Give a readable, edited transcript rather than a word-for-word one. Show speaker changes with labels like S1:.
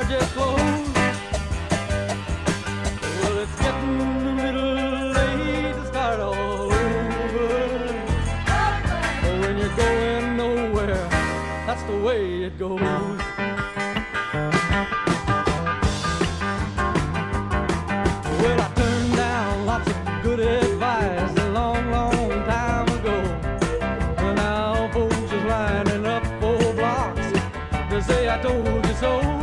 S1: project closed. Well, it's getting a little late to start all over. But when you're going nowhere, that's the way it goes. Well, I turned down lots of good advice a long, long time ago. Well, now folks is lining up for blocks to say I told you so.